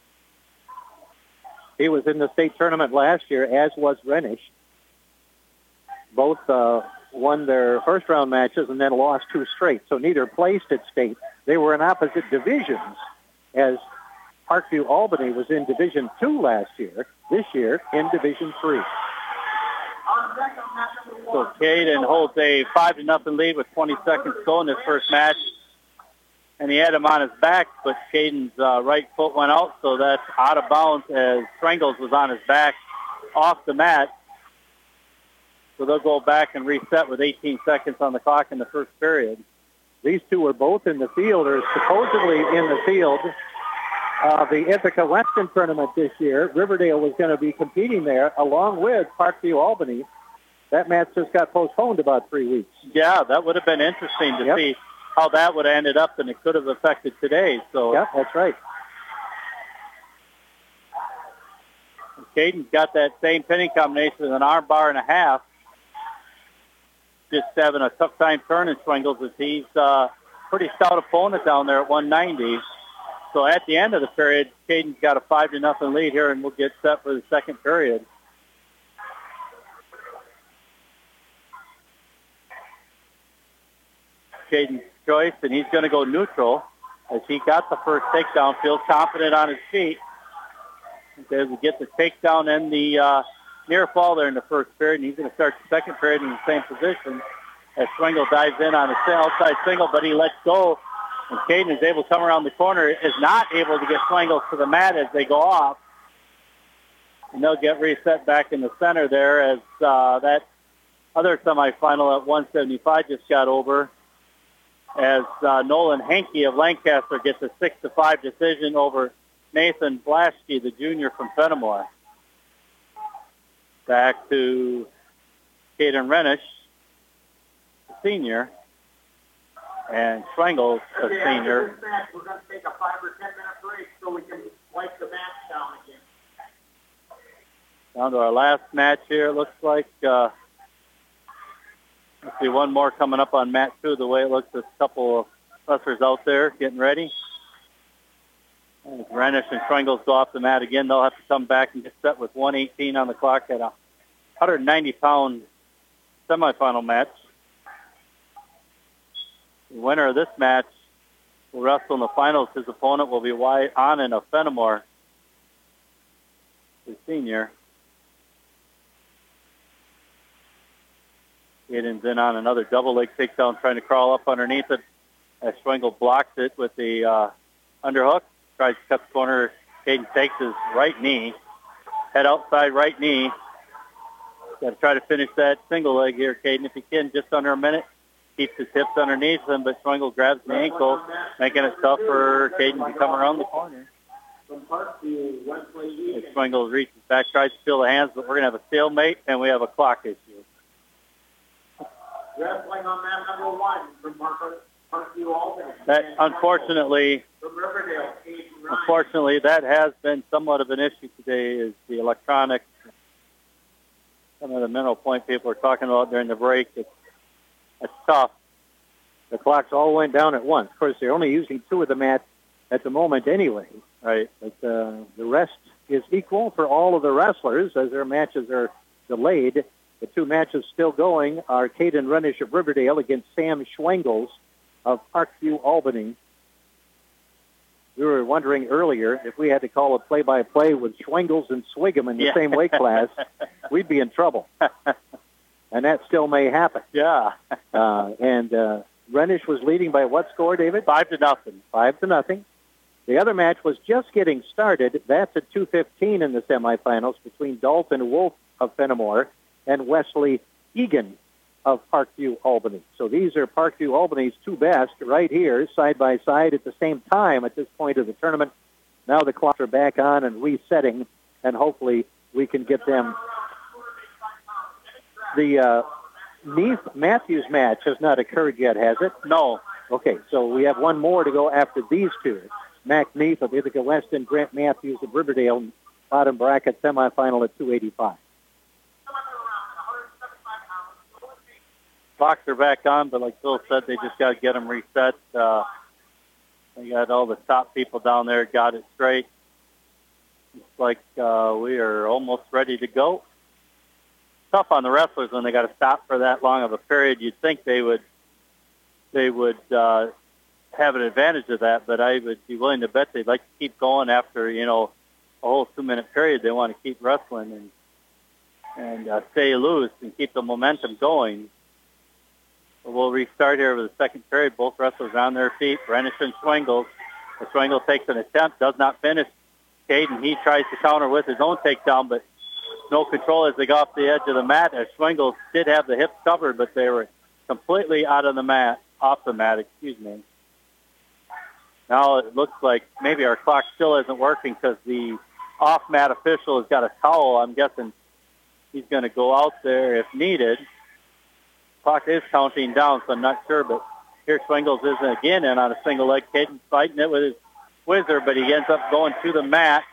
He was in the state tournament last year, as was Renish. Both won their first-round matches and then lost 2 straight, so neither placed at state. They were in opposite divisions, as Parkview Albany was in Division 2 last year, this year in Division 3. So Caden holds a 5-0 lead with 20 seconds to go in this first match, and he had him on his back, but Caden's right foot went out, so that's out of bounds as Swengels was on his back off the mat. So they'll go back and reset with 18 seconds on the clock in the first period. These two were both in the field, or supposedly in the field, of the Ithaca Western Tournament this year. Riverdale was going to be competing there along with Parkview Albany. That match just got postponed about 3 weeks. Yeah, that would have been interesting to see how that would have ended up, and it could have affected today. So yep, that's right. Caden's got that same pinning combination with an arm bar and a half. Just having a tough time turning Swengels as he's pretty stout opponent down there at 190. So at the end of the period, Caden's got a 5-0 lead here, and we'll get set for the second period. Caden's choice, and he's going to go neutral as he got the first takedown, feels confident on his feet. As we get the takedown and the near fall there in the first period, and he's going to start the second period in the same position as Swengel dives in on the outside single, but he lets go, and Caden is able to come around the corner, is not able to get Swengel to the mat as they go off, and they'll get reset back in the center there as that other semifinal at 175 just got over, as Nolan Hankey of Lancaster gets a 6-5 decision over Nathan Blaschke, the junior from Fenimore. Back to Caden Renish, the senior, and Swengels, a senior. We're going to take a 5 or 10 minute break so we can wipe the match down again. Down to our last match here, it looks like. Let's see, one more coming up on mat 2. The way it looks, there's a couple of Wrestlers out there getting ready. As Renish and Schwengels go off the mat again, they'll have to come back and get set with 118 on the clock at a 190-pound semifinal match. The winner of this match will wrestle in the finals. His opponent will be Anand of Fenimore, the senior. Aiden's in on another double leg takedown, trying to crawl up underneath it as Schwengel blocks it with the underhook. Tries to cut the corner. Caden takes his right knee. Head outside right knee. Got to try to finish that single leg here, Caden, if he can, just under a minute. Keeps his hips underneath him, but Schwengel grabs the ankle, making it tough for Caden to come around the corner. Schwengel reaches back, tries to feel the hands, but we're going to have a stalemate, and we have a clock issue. Wrestling on mat number 1 from Parkview Albany. That, unfortunately, that has been somewhat of an issue today, is the electronics. Some of the mental point people are talking about during the break. It's tough. The clocks all went down at once. Of course, they're only using 2 of the mats at the moment anyway. Right. But the rest is equal for all of the wrestlers as their matches are delayed. The 2 matches still going are Caden Renish of Riverdale against Sam Schwengels of Parkview Albany. We were wondering earlier if we had to call a play-by-play with Schwengels and Swigum in the same weight class, we'd be in trouble. And that still may happen. Yeah. And Renish was leading by what score, David? 5-0. 5-0. The other match was just getting started. That's at 2:15 in the semifinals between Dalton Wolf of Fenimore and Wesley Egan of Parkview Albany. So these are Parkview Albany's 2 best right here, side by side at the same time at this point of the tournament. Now the clocks are back on and resetting, and hopefully we can get them. The Neath-Matthews match has not occurred yet, has it? No. Okay, so we have one more to go after these 2. Mac Neath of Ithaca Weston, Grant Matthews of Riverdale, bottom bracket semifinal at 285. Clocks are back on, but like Phil said, they just got to get them reset. They got all the top people down there, got it straight. Looks like we are almost ready to go. Tough on the wrestlers when they got to stop for that long of a period. You'd think they would have an advantage of that, but I would be willing to bet they'd like to keep going after, a whole 2-minute period. They want to keep wrestling and stay loose and keep the momentum going. We'll restart here with the second period. Both wrestlers on their feet. Renish and Schwengels. Schwengels takes an attempt, does not finish. Caden, he tries to counter with his own takedown, but no control as they go off the edge of the mat. As Schwengels did have the hips covered, but they were completely off the mat. Now it looks like maybe our clock still isn't working because the off-mat official has got a towel. I'm guessing he's going to go out there if needed. Clock is counting down, so I'm not sure, but here Schwengels is again in on a single leg. Caden's fighting it with his whizzer, but he ends up going to the mat.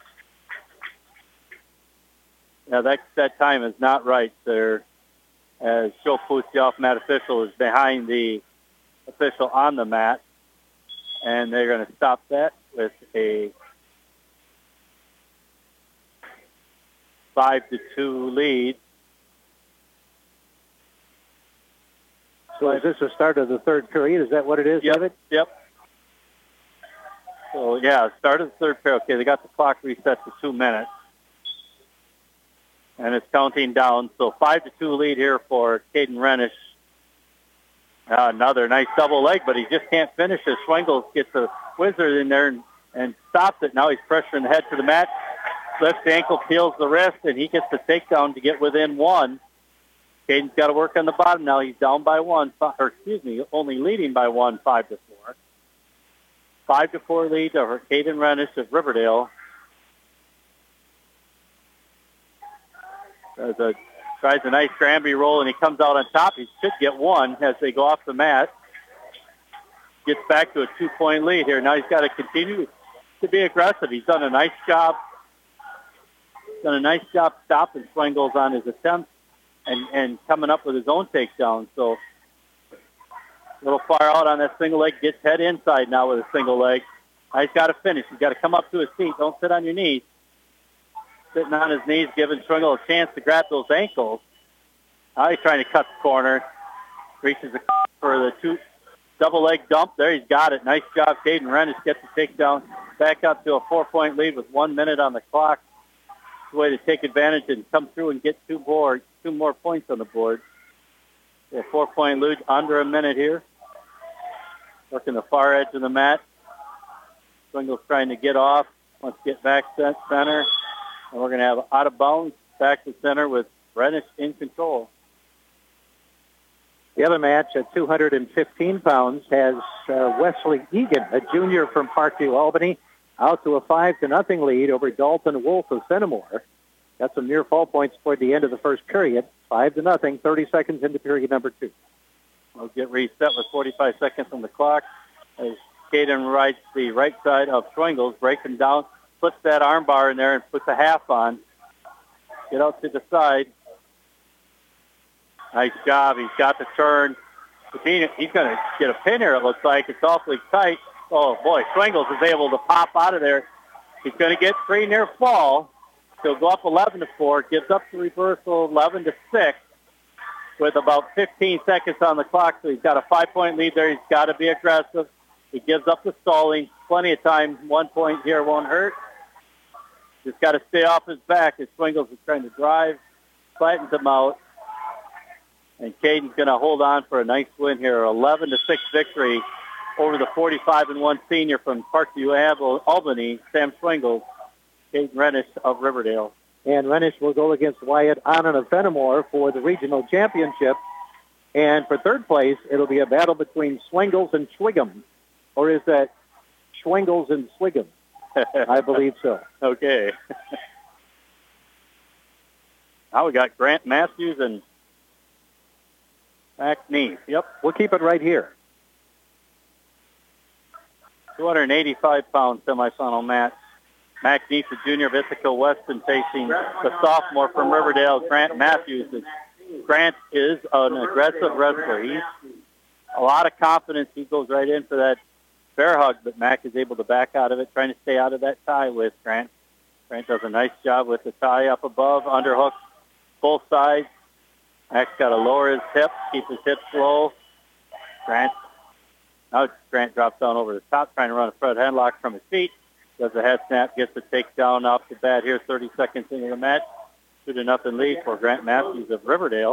Now that time is not right there, as Joe Puth, the off-mat official, is behind the official on the mat, and they're going to stop that with a 5-2 lead. So is this the start of the third period? Is that what it is, David? Yep. So, yeah, start of the third period. Okay, they got the clock reset to 2 minutes. And it's counting down. So 5-2 lead here for Caden Renish. Another nice double leg, but he just can't finish it. Schwengels gets a whizzer in there and stops it. Now he's pressuring the head to the mat. Lifts the ankle, peels the wrist, and he gets the takedown to get within 1. Caden's got to work on the bottom now. He's down by 1, only leading by 1, 5-4. 5-4 lead over Caden Renish of Riverdale. Tries a nice Granby roll, and he comes out on top. He should get 1 as they go off the mat. Gets back to a 2-point lead here. Now he's got to continue to be aggressive. He's done a nice job. Stopping Schwengels on his attempts and coming up with his own takedown. So A little far out on that single leg. Gets head inside now with a single leg. Now he's got to finish. He's got to come up to his feet. Don't sit on your knees. Sitting on his knees, giving Schwingel a chance to grab those ankles. Now he's trying to cut the corner. Reaches for the two double leg dump. There, he's got it. Nice job, Caden Rennish gets the takedown. Back up to a 4-point lead with 1 minute on the clock. It's a way to take advantage and come through and get two more points on the board. A 4-point lead under a minute here. Working the far edge of the mat. Schwingel's trying to get off. Wants to get back center. And we're going to have out of bounds back to center with Rennish in control. The other match at 215 pounds has Wesley Egan, a junior from Parkview, Albany, out to a 5-0 lead over Dalton Wolf of Fenimore. Got some near fall points toward the end of the first period. 5-0, 30 seconds into period number 2. We'll get reset with 45 seconds on the clock as Caden rides the right side of Schwingel's, breaking down, puts that arm bar in there and puts a half on. Get out to the side. Nice job. He's got the turn. He's going to get a pin here, it looks like. It's awfully tight. Oh, boy, Schwingels is able to pop out of there. He's going to get free near fall. He'll go up 11-4, gives up the reversal 11-6 with about 15 seconds on the clock. So he's got a 5-point lead there. He's got to be aggressive. He gives up the stalling. Plenty of time. 1 point here won't hurt. Just got to stay off his back as Schwingels is trying to drive, flattens him out. And Caden's going to hold on for a nice win here. 11-6 victory over the 45-1 senior from Parkview, Albany, Sam Schwingels, Caden Rennish of Riverdale. And Rennish will go against Wyatt Annan of Fenimore for the regional championship. And for third place, it'll be a battle between Schwingels and Schwigum. Or is that Schwingels and Swigum? I believe so. Okay. Now we got Grant Matthews and Mac Neef. Yep. We'll keep it right here. 285-pound semifinal match. Mac Neef, the junior of Ithaca Weston, facing the sophomore from Riverdale, Grant Matthews. Grant is an aggressive wrestler. He's a lot of confidence. He goes right in for that bear hug, but Mac is able to back out of it, trying to stay out of that tie with Grant. Grant does a nice job with the tie up above, underhook both sides. Mac's got to lower his hips, keep his hips low. Now Grant drops down over the top, trying to run a front headlock from his feet. Does a head snap, gets the takedown off the bat here 30 seconds into the match. 2-0 lead for Grant Matthews of Riverdale.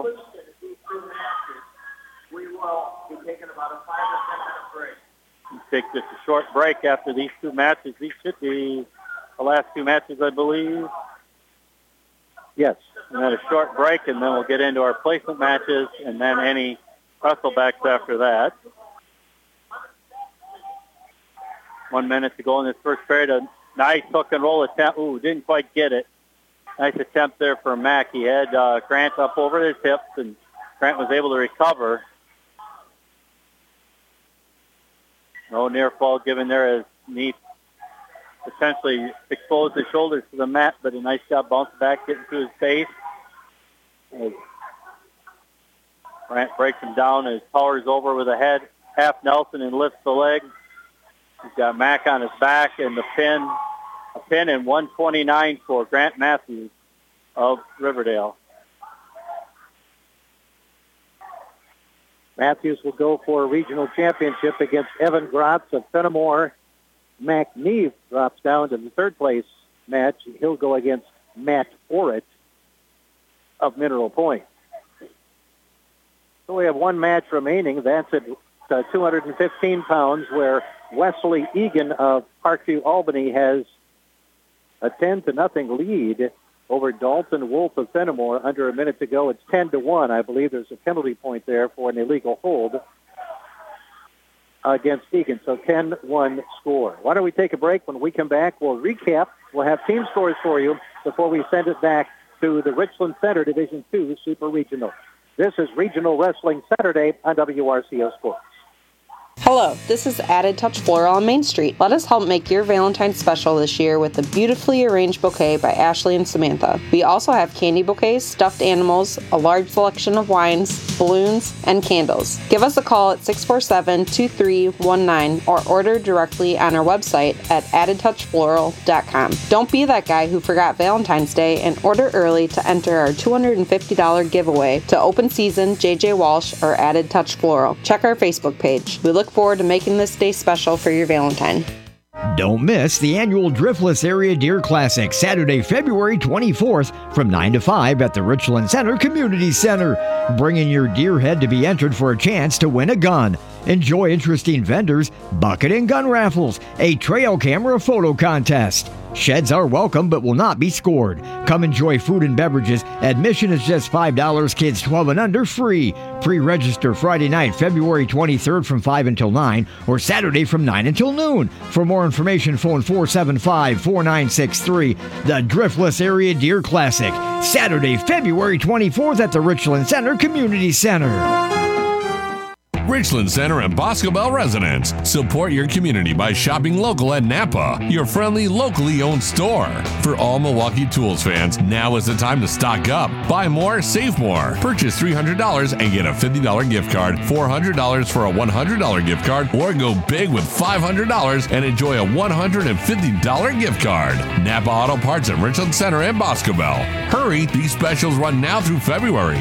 We will be taking about a 5 or 10 minute break. Take just a short break after these two matches. These should be the last two matches, I believe. Yes. And then a short break, and then we'll get into our placement matches, and then any wrestlebacks after that. 1 minute to go in this first period. A nice hook and roll attempt. Ooh, didn't quite get it. Nice attempt there for Mack. He had Grant up over his hips, and Grant was able to recover. No near fall given there as Neef essentially exposed his shoulders to the mat, but a nice job bouncing back, getting to his face. As Grant breaks him down as powers over with a head, half Nelson, and lifts the leg. He's got Mack on his back, and a pin in 129 for Grant Matthews of Riverdale. Matthews will go for a regional championship against Evan Grotz of Fenimore. Mac Neve drops down to the third place match. He'll go against Matt Orritt of Mineral Point. So we have one match remaining. That's at 215 pounds, where Wesley Egan of Parkview, Albany has a 10-0 lead over Dalton Wolf of Fenimore. Under a minute to go. It's 10-1. I believe there's a penalty point there for an illegal hold against Egan. So 10-1 score. Why don't we take a break? When we come back, we'll recap. We'll have team scores for you before we send it back to the Richland Center Division II Super Regional. This is Regional Wrestling Saturday on WRCO Sports. Hello, this is Added Touch Floral on Main Street. Let us help make your Valentine's special this year with a beautifully arranged bouquet by Ashley and Samantha. We also have candy bouquets, stuffed animals, a large selection of wines, balloons, and candles. Give us a call at 647-2319 or order directly on our website at addedtouchfloral.com. Don't be that guy who forgot Valentine's Day and order early to enter our $250 giveaway to Open Season, JJ Walsh, or Added Touch Floral. Check our Facebook page. We look forward to making this day special for your Valentine. Don't miss the annual Driftless Area Deer Classic, Saturday, February 24th from 9 to 5 at the Richland Center Community Center. Bring in your deer head to be entered for a chance to win a gun. Enjoy interesting vendors, bucket and gun raffles, a trail camera photo contest. Sheds are welcome but will not be scored. Come enjoy food and beverages. Admission is just $5. Kids 12 and under free. Pre-register Friday night, February 23rd from 5 until 9 or Saturday from 9 until noon. For more information, phone 475-4963. The Driftless Area Deer Classic, Saturday, February 24th at the Richland Center Community Center. Richland Center and Bosco Bell residents, support your community by shopping local at Napa, your friendly, locally owned store. For all Milwaukee Tools fans, now is the time to stock up. Buy more, save more. Purchase $300 and get a $50 gift card, $400 for a $100 gift card, or go big with $500 and enjoy a $150 gift card. Napa Auto Parts at Richland Center and Bosco Bell. Hurry, these specials run now through February.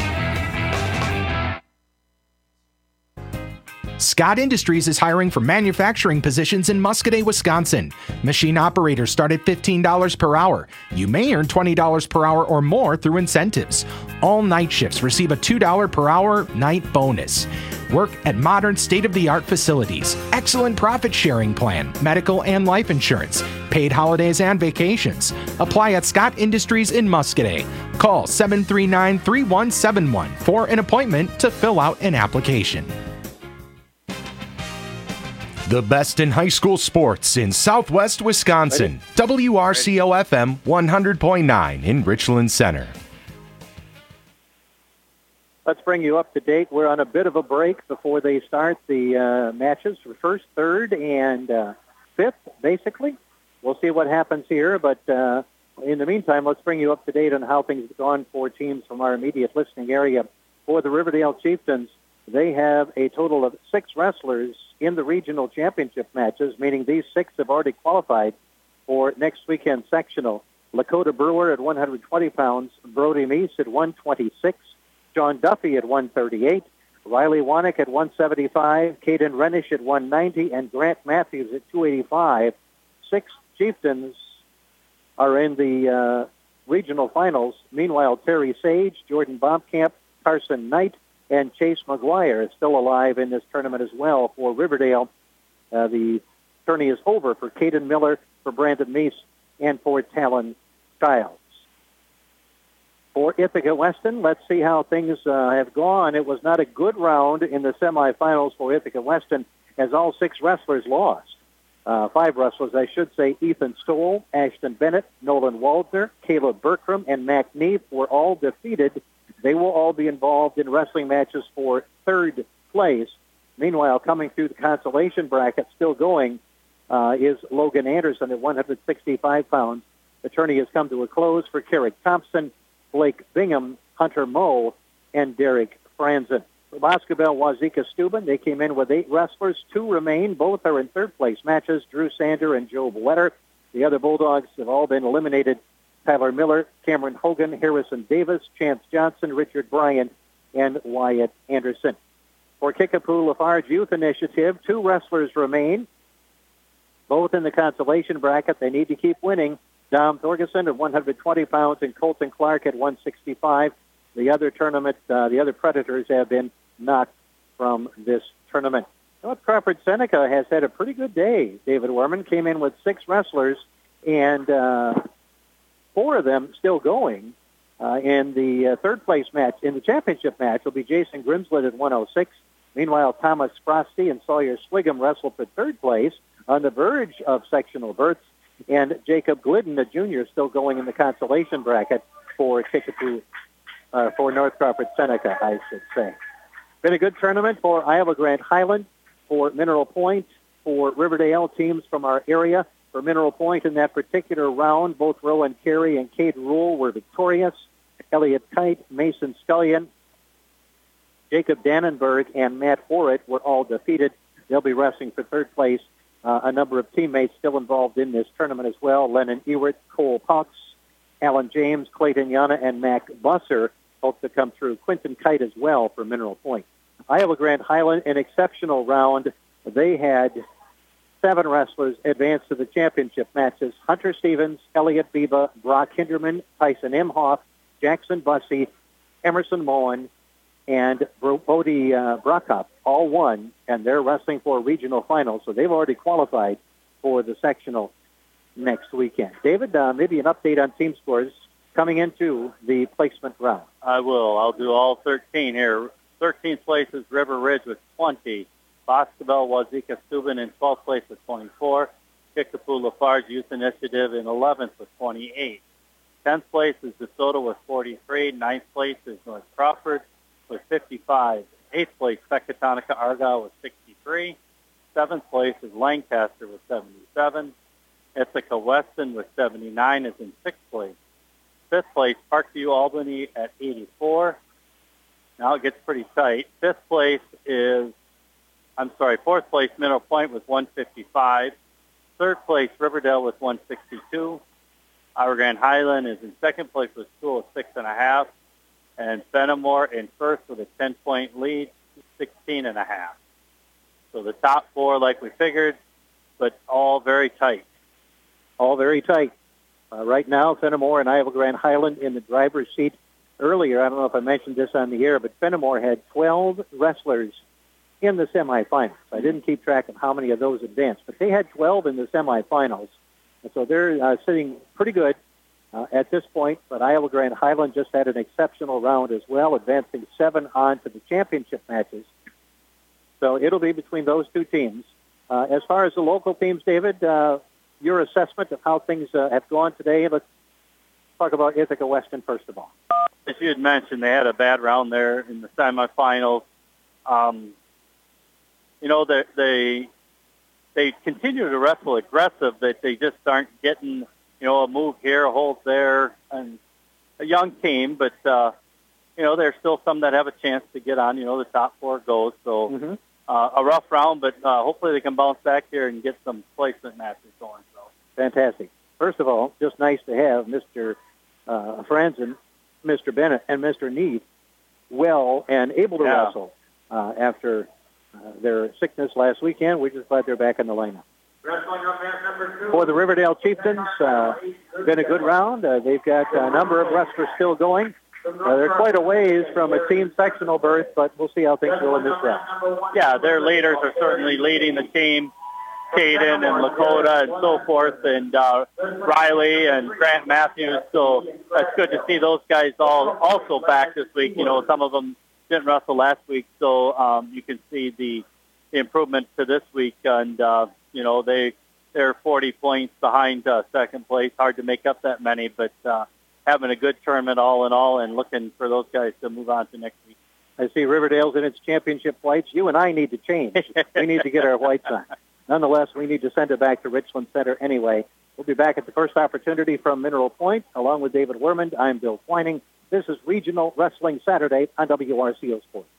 Scott Industries is hiring for manufacturing positions in Muscoda, Wisconsin. Machine operators start at $15 per hour. You may earn $20 per hour or more through incentives. All night shifts receive a $2 per hour night bonus. Work at modern state-of-the-art facilities. Excellent profit sharing plan, medical and life insurance, paid holidays and vacations. Apply at Scott Industries in Muscoda. Call 739-3171 for an appointment to fill out an application. The best in high school sports in Southwest Wisconsin. WRCO-FM 100.9 in Richland Center. Let's bring you up to date. We're on a bit of a break before they start the matches for first, third, and fifth, basically. We'll see what happens here, but in the meantime, let's bring you up to date on how things have gone for teams from our immediate listening area. For the Riverdale Chieftains, they have a total of 6 wrestlers in the regional championship matches, meaning these 6 have already qualified for next weekend's sectional. Lakota Brewer at 120 pounds, Brody Meese at 126, John Duffy at 138, Riley Wanick at 175, Caden Renish at 190, and Grant Matthews at 285. 6 Chieftains are in the regional finals. Meanwhile, Terry Sage, Jordan Baumkamp, Carson Knight, and Chase McGuire is still alive in this tournament as well for Riverdale. The tourney is over for Caden Miller, for Brandon Meese, and for Talon Childs. For Ithaca Weston, let's see how things have gone. It was not a good round in the semifinals for Ithaca Weston, as all 6 wrestlers lost. 5 wrestlers, I should say. Ethan Stoll, Ashton Bennett, Nolan Waldner, Caleb Bertram, and Mac Neef were all defeated. They will all be involved in wrestling matches for third place. Meanwhile, coming through the consolation bracket, still going, is Logan Anderson at 165 pounds. The tourney has come to a close for Carrick Thompson, Blake Bingham, Hunter Moe, and Derek Franzen. For Bosco Bell, Wazika Steuben, they came in with 8 wrestlers. 2 remain. Both are in third place matches, Drew Sander and Joe Wetter. The other Bulldogs have all been eliminated. Tyler Miller, Cameron Hogan, Harrison Davis, Chance Johnson, Richard Bryan, and Wyatt Anderson. For Kickapoo Lafarge Youth Initiative, 2 wrestlers remain, both in the consolation bracket. They need to keep winning. Dom Thorgerson at 120 pounds and Colton Clark at 165. The other Predators have been knocked from this tournament. North Crawford Seneca has had a pretty good day. David Werman came in with 6 wrestlers, and 4 of them still going. In the third place match, in the championship match, will be Jason Grimslett at 106. Meanwhile, Thomas Frosty and Sawyer Swigum wrestle for third place on the verge of sectional berths. And Jacob Glidden, a junior, still going in the consolation bracket for Kickapoo, for North Crawford Seneca, I should say. Been a good tournament for Iowa Grand Highland. for Mineral Point, for Riverdale teams from our area. For Mineral Point in that particular round, both Rowan Carey and Cade Rule were victorious. Elliot Kite, Mason Scullion, Jacob Dannenberg, and Matt Orrit were all defeated. They'll be wrestling for third place. A number of teammates still involved in this tournament as well. Lennon Ewert, Cole Pucks, Alan James, Clayton Yana, and Mac Busser hope to come through. Quinton Kite as well for Mineral Point. Iowa Grand Highland, an exceptional round. They had 7 wrestlers advance to the championship matches. Hunter Stevens, Elliot Biba, Brock Hinderman, Tyson Imhoff, Jackson Bussey, Emerson Moen, and Bodie Brockhoff all won, and they're wrestling for a regional final, so they've already qualified for the sectional next weekend. David, maybe an update on team scores coming into the placement round. I will. I'll do all 13 here. 13th place is River Ridge with 20. Boscobel, Wazeeka, Steuben in 12th place with 24. Kickapoo Lafarge Youth Initiative in 11th with 28. 10th place is DeSoto with 43. 9th place is North Crawford with 55. 8th place, Pecatonica Argyle with 63. 7th place is Lancaster with 77. Ithaca Weston with 79 is in 6th place. 5th place, Parkview Albany at 84. Now it gets pretty tight. 4th place, Mineral Point with 155. 3rd place, Riverdale with 162. Iowa Grand Highland is in 2nd place with School of 6.5. And Fenimore in 1st with a 10-point lead, 16.5. So the top 4, like we figured, but all very tight. All very tight. Right now, Fenimore and Iowa Grand Highland in the driver's seat. Earlier, I don't know if I mentioned this on the air, but Fenimore had 12 wrestlers in the semifinals. I didn't keep track of how many of those advanced, but they had 12 in the semifinals. And so they're sitting pretty good at this point, but Iowa Grand Highland just had an exceptional round as well, advancing 7 on to the championship matches. So it'll be between those two teams. As far as the local teams, David, your assessment of how things have gone today. Let's talk about Ithaca Weston first of all. As you had mentioned, they had a bad round there in the semifinals. They continue to wrestle aggressive, but they just aren't getting, a move here, a hold there, and a young team, but, there's still some that have a chance to get on, the top 4 goes. So a rough round, but hopefully they can bounce back here and get some placement matches going. So fantastic. First of all, just nice to have Mr. Franzen, Mr. Bennett, and Mr. Need well and able to wrestle after their sickness last weekend. We're just glad they're back in the lineup. For the Riverdale Chieftains, been a good round. They've got a number of wrestlers still going. They're quite a ways from a team sectional berth, but we'll see how things go in this round. Yeah, their leaders are certainly leading the team. Caden and Lakota and so forth, and Riley and Grant Matthews. So that's good to see those guys all also back this week. Some of them didn't wrestle last week, so you can see the improvement to this week. And, they're 40 points behind second place. Hard to make up that many, but having a good tournament all in all and looking for those guys to move on to next week. I see Riverdale's in its championship whites. You and I need to change. We need to get our whites on. Nonetheless, we need to send it back to Richland Center anyway. We'll be back at the first opportunity from Mineral Point. Along with David Wermond, I'm Bill Twining. This is Regional Wrestling Saturday on WRCO Sports.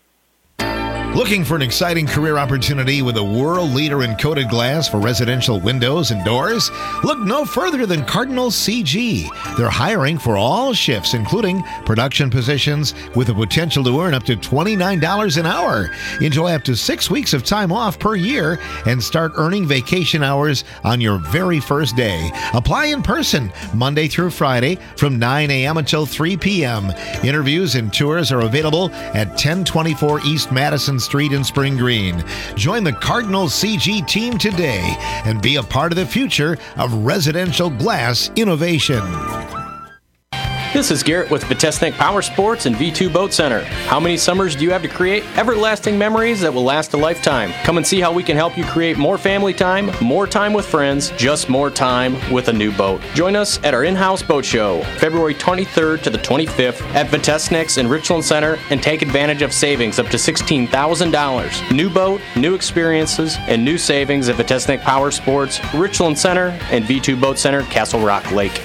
Looking for an exciting career opportunity with a world leader in coated glass for residential windows and doors? Look no further than Cardinal CG. They're hiring for all shifts, including production positions, with the potential to earn up to $29 an hour. Enjoy up to 6 weeks of time off per year and start earning vacation hours on your very first day. Apply in person Monday through Friday from 9 a.m. until 3 p.m. Interviews and tours are available at 1024 East Madison Street in Spring Green. Join the Cardinal CG team today and be a part of the future of residential glass innovation. This is Garrett with Vitesnik Power Sports and V2 Boat Center. How many summers do you have to create everlasting memories that will last a lifetime? Come and see how we can help you create more family time, more time with friends, just more time with a new boat. Join us at our in-house boat show, February 23rd to the 25th at Vitesnik's in Richland Center, and take advantage of savings up to $16,000. New boat, new experiences, and new savings at Vitesnik Power Sports, Richland Center, and V2 Boat Center, Castle Rock Lake.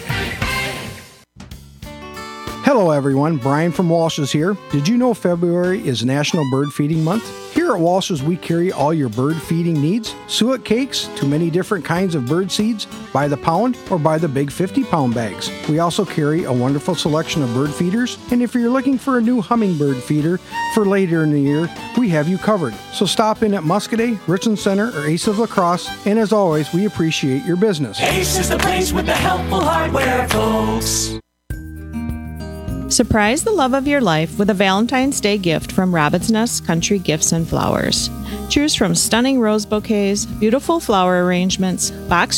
Hello everyone, Brian from Walsh's here. Did you know February is National Bird Feeding Month? Here at Walsh's we carry all your bird feeding needs, suet cakes to many different kinds of bird seeds, by the pound or by the big 50-pound bags. We also carry a wonderful selection of bird feeders, and if you're looking for a new hummingbird feeder for later in the year, we have you covered. So stop in at Muscadet, Richland Center, or Ace of La Crosse, and as always, we appreciate your business. Ace is the place with the helpful hardware, folks. Surprise the love of your life with a Valentine's Day gift from Robin's Nest Country Gifts and Flowers. Choose from stunning rose bouquets, beautiful flower arrangements, box